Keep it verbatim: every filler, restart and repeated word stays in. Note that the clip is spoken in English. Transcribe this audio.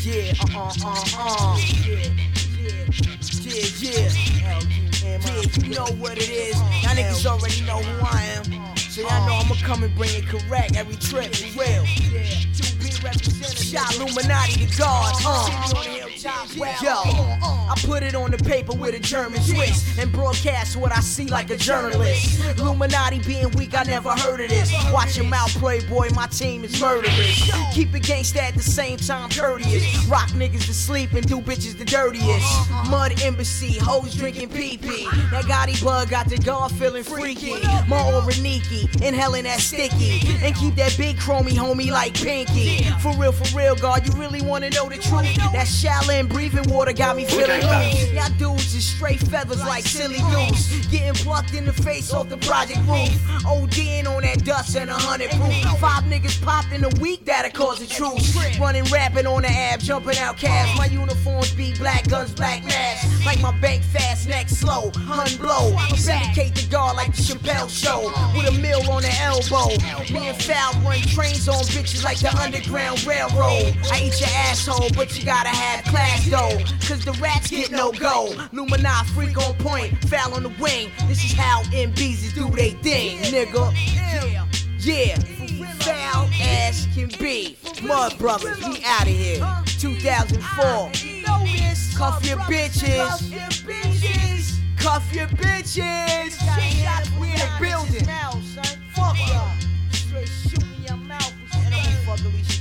Yeah, uh, uh, uh, uh. Yeah, yeah, yeah, yeah. Yeah, you know what it is. Y'all niggas already know who I am. So y'all know I'ma come and bring it correct every trip, for real. Shot Illuminati the God, uh. Yo, I put it on the paper with a German twist and broadcast what I see like a journalist. Illuminati being weak, I never heard of this. Watch your mouth, playboy, my team is murderous. Keep it gangsta at the same time, courteous. Rock niggas to sleep and do bitches the dirtiest. Mud embassy, hoes drinking pee-pee. That Gotti bug got the guard feeling freaky. More Reniki, inhaling that sticky. And keep that big chromey homie like Pinky. For real, for real, God, you really wanna know the truth? That Shaolin breathing water got me feeling loose. Y'all dudes is straight feathers like silly goose. Getting plucked in the face off the project roof. ODing on that dust and a hundred proof. Five niggas popped in a week, that'll cause a truce. Running, rapping on the ab, jumping out cabs. My uniforms be black guns, black masks. Like my bank fast, neck slow, hun blow. Syndicate the guard like the Chappelle show. With a mill on the elbow. Me and Foul run trains on bitches like the Underground Railroad. I eat your asshole, but you gotta have class though. Cause the rats get no go. Lumina freak on point, Foul on the wing. This is how M Bs do they thing, nigga. Yeah, foul ass can be. Mud Brothers, we outta here. two thousand four. Cuff your bitches. Cuff your bitches. We in the building. Fuck y'all. Straight shoot in your mouth. And I'm fuck Alicia.